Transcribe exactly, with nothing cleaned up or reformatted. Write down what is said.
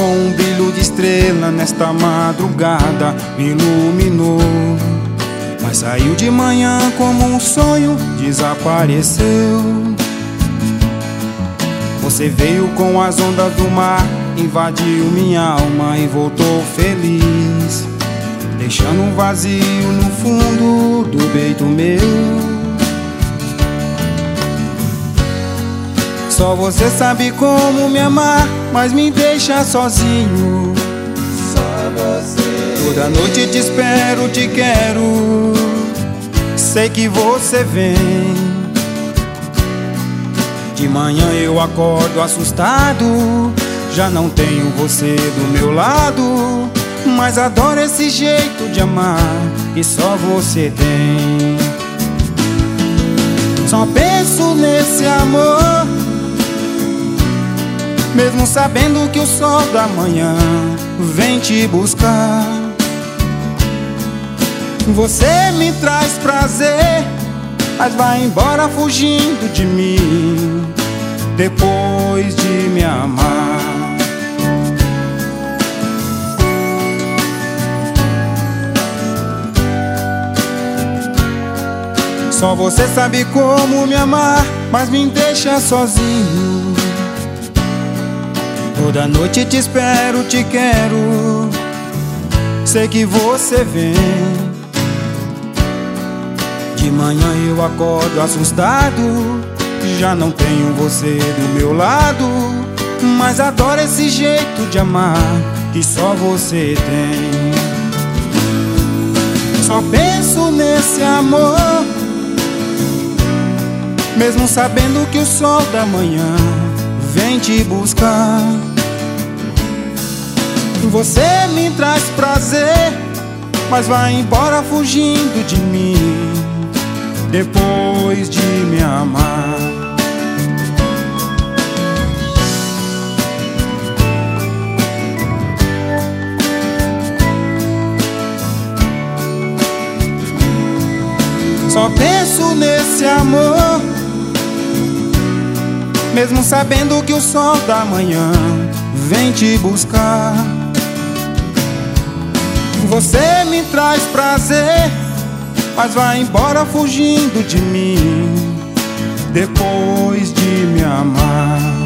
com um brilho de estrela nesta madrugada me iluminou. Mas saiu de manhã como um sonho, desapareceu. Você veio com as ondas do mar, invadiu minha alma e voltou feliz, deixando um vazio no fundo do peito meu. Só você sabe como me amar, mas me deixa sozinho. Só você. Toda noite te espero, te quero. Sei que você vem. De manhã eu acordo assustado, já não tenho você do meu lado, mas adoro esse jeito de amar que só você tem. Só penso nesse amor, mesmo sabendo que o sol da manhã vem te buscar. Você me traz prazer, mas vai embora fugindo de mim depois de me amar. Só você sabe como me amar, mas me deixa sozinho. Toda noite te espero, te quero. Sei que você vem. De manhã eu acordo assustado, já não tenho você do meu lado, mas adoro esse jeito de amar que só você tem. Só penso nesse amor, mesmo sabendo que o sol da manhã vem te buscar. Você me traz prazer, mas vai embora fugindo de mim depois de me amar. Só penso nesse amor, mesmo sabendo que o sol da manhã vem te buscar. Você me traz prazer, mas vai embora fugindo de mim depois de me amar.